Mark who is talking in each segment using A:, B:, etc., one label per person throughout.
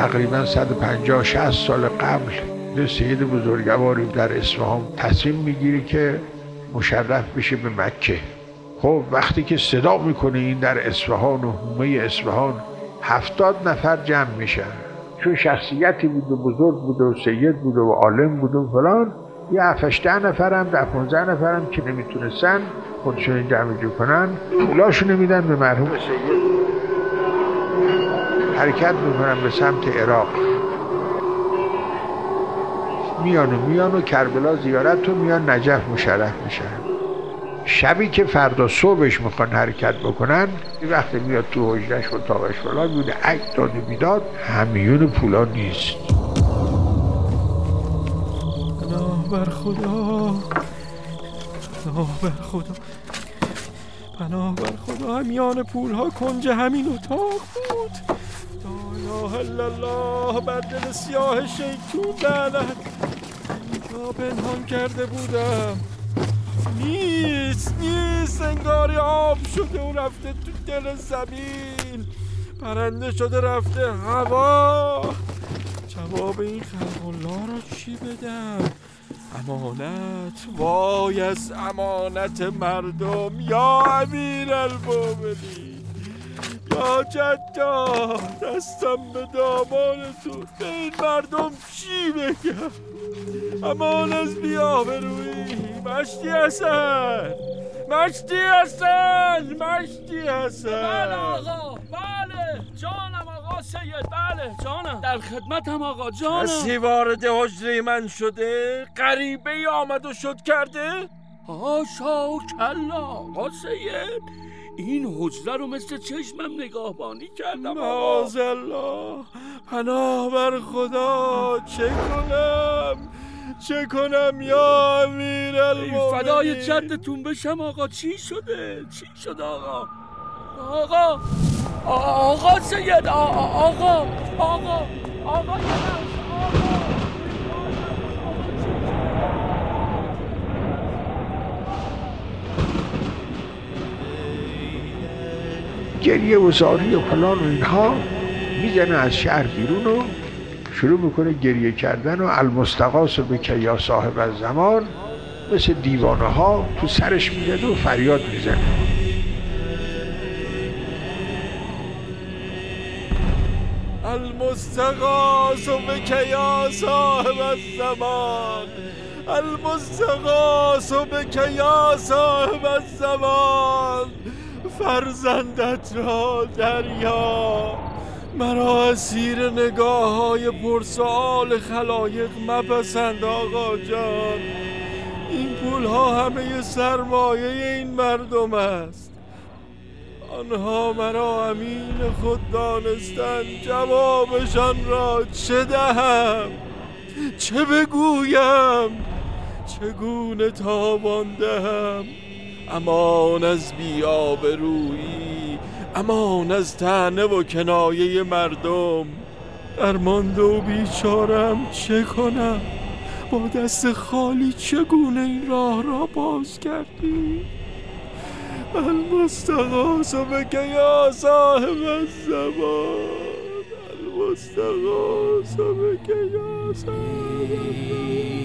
A: تقریبا 150-60 سال قبل یه سید بزرگواری در اصفهان تصمیم میگیره که مشرف بشه به مکه. خب وقتی که صدا میکنه این در اصفهان و حومه اصفهان 70 نفر جمع میشن، چون شخصیتی بود و بزرگ بود و سید بود و عالم بود و فلان، یه 7-8 نفرم 15 نفرم که نمیتونستن خودشون جمع کنن پولاشونو میدن به مرحوم سید، حرکت میکنن به سمت عراق. میان و کربلا زیارت و میان نجف مشرف میشن. شبی که فردا صبحش میخوان حرکت بکنن، وقتی میاد تو حجرش و اتاقش فلان میونه عکس داد و بیداد، همیون پولا نیست.
B: پناه بر خدا، پناه بر خدا، پناه بر خدا، همیان پولها کنج همین اتاق بود. لا اله الا الله، بر دل سیاه شیطون لعنت. اینجا پنهان کرده بودم. نیست انگاری آب شده و رفته تو دل زمین، پرنده شده رفته هوا. جواب این خلق الله را چی بدم؟ امانت، وای از امانت مردم یا امیر المومنین، یا جدا، دستم به دامانتون. به این مردم چی بگم؟ امان از بی‌آبرویی، مشتی حسن.
C: بله آقا، بله جانم آقا سید، بله جانم، در خدمتم آقا جانم.
B: کسی وارد حجره من شده؟ غریبه ای آمد و شد کرده؟
C: هاشا و کلا آقا سید، این حجره رو مثل چشمم نگاهبانی کردم آقا.
B: معاذالله، پناه بر خدا، چه کنم یا امیر المومنین؟
C: فدای جدتون بشم آقا. چی شده آقا؟ آقا سید، آقا
A: گریه و زاری و فلان و اینها میزنه از شهر بیرون و شروع میکنه گریه کردن و المستغاث بک یا صاحب الزمان، مثل دیوانه ها تو سرش میزنه و فریاد میزنه.
B: المستغاث بک یا صاحب الزمان، المستغاث بک یا صاحب الزمان، فرزندت را دریا. مرا اسیر نگاه های پرسؤال خلایق مپسند آقا جان. این پول ها همه سرمایه این مردم است. آنها مرا امین خود دانستند. جوابشان را چه دهم؟ چه بگویم؟ چگونه تاوان دهم؟ امان از بی‌آبرویی، امان از طعنه و کنایه مردم. درمانده و بیچارم چه کنم؟ با دست خالی چگونه این راه را باز کردی؟ المستغاث بک یا صاحب الزمان، المستغاث بک یا صاحب الزمان،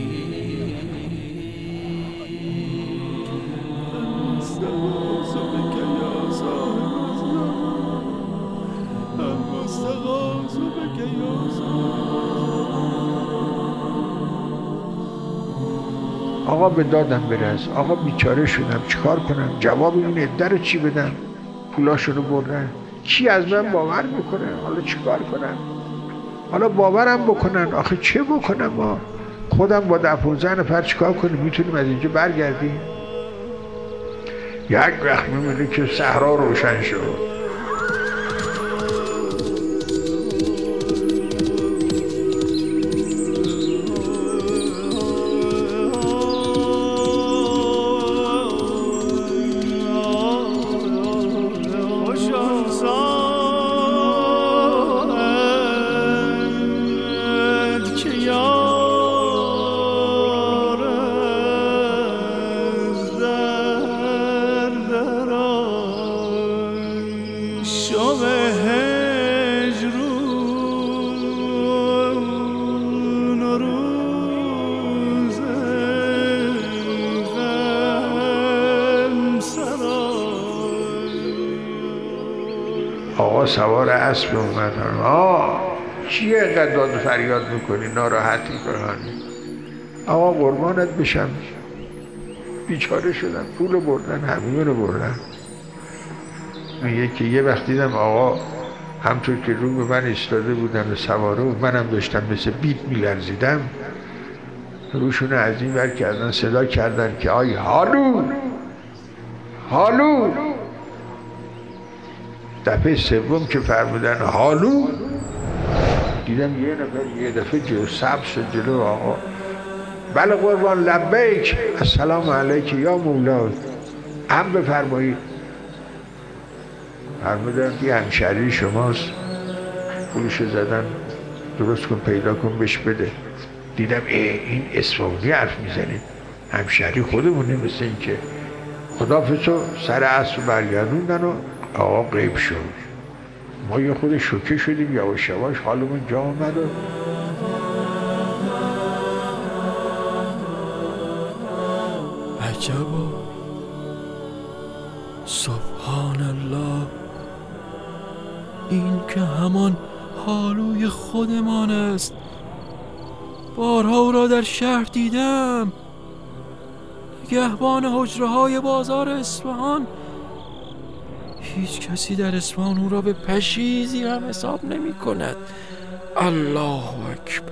B: المستغاث بک یا صاحب الزمان، المستغاث بک یا صاحب
A: آقا به دادم برس، آقا بیچاره شدم، چیکار کنم؟ جواب این عده رو چی بدم؟ پولاشونو بردن، کی از من باور میکنه؟ حالا چیکار کنم؟ حالا باورم بکنن، آخه چه بکنم؟ ما خودم با 10-15 نفر چیکار کنیم؟ میتونیم از اینجا برگردیم؟ یک وقت میمونه که صحرا روشن شد. آقا سوار اسب اومد. چیه اینقدر داد و فریاد میکنی؟ ناراحتی کنانی؟ آقا قربانت بشم، بیچاره شدن، پول بردن، همیون رو بردن. میگه که یه وقت دیدم آقا همطور که رو به من ایستاده بودن و سواره و منم داشتم مثل بیت میلرزیدم، روشون از این ور کردن، صدا کردن که آی هالو هالو. دفعه سوم که فرمودن هالو، دیدم یه نفر یه دفعه جلو سبز شد جلو آقا. بله قربان، لبیک، السلام علیک یا مولا، هم بفرمایید. فرمودن که همشهری شماست، پولشو زدن، درست کن پیدا کن بهش بده. دیدم این اصفهانی حرف میزنید، همشهری خودمونه. مثل این که خداحافظو سر عصر برگردوندن و آقا غیب شد. ما یه خود شوکه شدیم، یواش یواش حالمون جا آمد و
C: عجبا، سبحان الله، این که همان هالوی خودمان است. بارها او را در شهر دیدم، نگهبان حجره های بازار اصفهان. هیچ کسی در اصفهان او را به پشیزی هم حساب نمی کند. الله اکبر.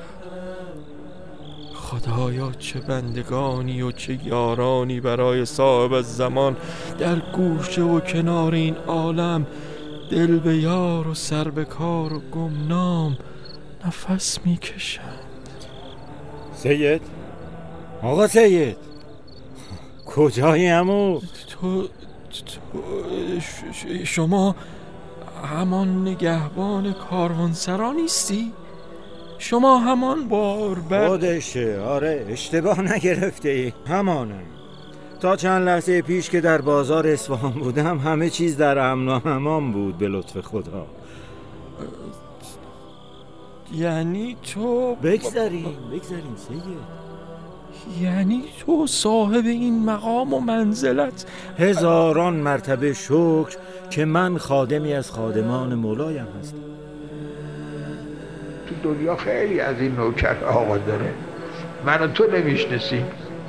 C: خدایا چه بندگانی و چه یارانی برای صاحب الزمان در گوشه و کنار این عالم، دل به یار و سر به کار و گمنام نفس می کشند.
D: سید، آقا سید، کجایی عمو؟
C: شما همان نگهبان کاروانسرا نیستی؟ شما همان باربر؟
D: خودشه، آره، اشتباه نگرفته ای، همانم. تا چند لحظه پیش که در بازار اصفهان بودم همه چیز در امن و امان بود به لطف خدا.
C: یعنی تو
D: بگذاریم سید.
C: یعنی تو صاحب این مقام و منزلت؟
D: هزاران مرتبه شکر که من خادمی از خادمان مولایم هستم.
A: تو دنیا خیلی از این نوکر آقا داره، من و تو نمیشناسیم.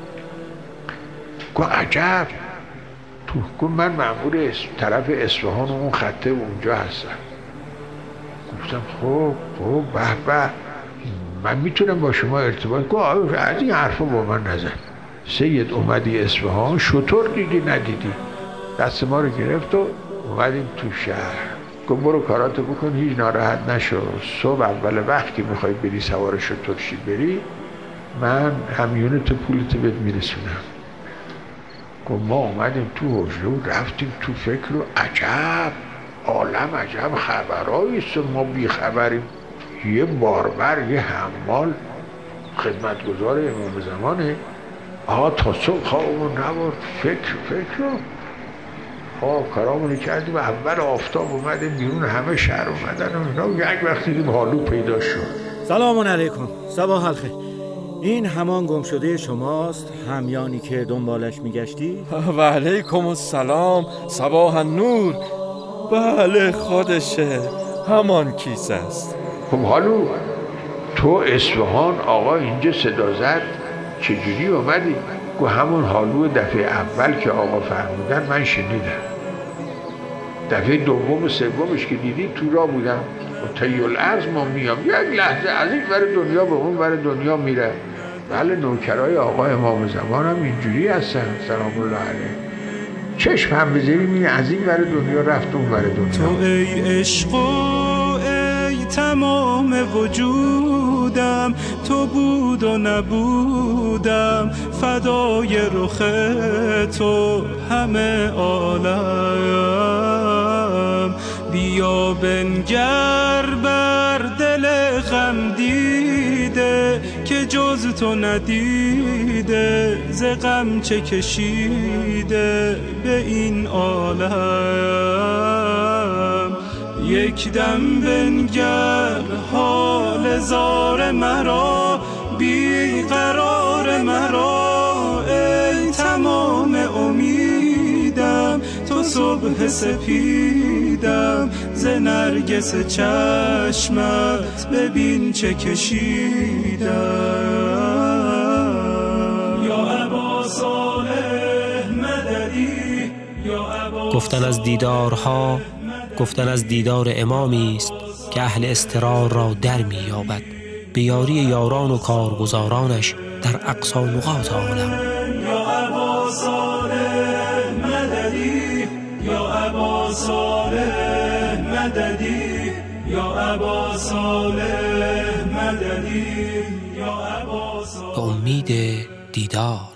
A: گفت عجب، تو گفت من مأمور طرف اصفهان و اون خطه اونجا هستم. گفتم خب به به، من میتونم با شما ارتباط کنم؟ از این حرفا با من نزن. سید اومدی اصفهان، شطور دیدی ندیدی؟ دست ما رو گرفت و اومدیم تو شهر. گفت برو کاراتو بکن، هیچ ناراحت نشو، صبح اول وقت که میخوای بری سوار شطور شی بری، من همیونتو پولتو بهت میرسونم. گفت ما اومدیم تو حجره و رفتیم تو فکر و عجب عالم، عجب خبرهاییست، ما بیخبریم. یه باربر، یه حمال، خدمتگزار امام زمانه. تا صبح خوابمون نبرد، فکر رو کارامونو کردیم. اول آفتاب اومدیم بیرون، همه شهر اومدن و اینا. یک وقتی دیدیم هالو پیدا شد.
D: سلام علیکم، صباح الخیر. این همان گم شده شماست، همیانی که دنبالش میگشتی؟
C: و علیکم السلام، صباح النور. بله خودشه، همان کیسه است.
A: خب هالو، تو اصفهان آقا اینجا صدا زد، چجوری اومدی؟ گو همون هالو دفعه اول که آقا فرمودن من شنیدم. دفعه دوم و سومش که دیدی تو را بودم و طی الارض ما میام، یک لحظه از این ور دنیا به اون ور دنیا میره. بله نوکرای آقا امام زمان هم اینجوری هستن سلام الله علیه. چشم هم بذاری میگه از این ور دنیا رفت اون ور دنیا.
E: تو ای عشق و ای تمام وجودم، تو بود و نبودم، فدای رخ تو همه عالم. بیا بنگر بر دل غم دیده که جز تو ندیده، ز غم چه کشیده به این عالم. یک دم بنگر حال زار مرا، بی قرار مرا، ای تمام امیدم، تو صبح سپیدم ز نرگس چشمت ببین چه کشیدم. یا ابا صالح مددی، یا ابا
F: گفتن از دیدارها، گفتن از دیدار امامی است که اهل اضطرار را در می یابد به یاری یاران و کارگزارانش در اقصا نقاط عالم.
E: یا ابا صالح مددی، یا ابا صالح مددی، یا ابا صالح مددی، یا ابا صالح.
F: به امید دیدار.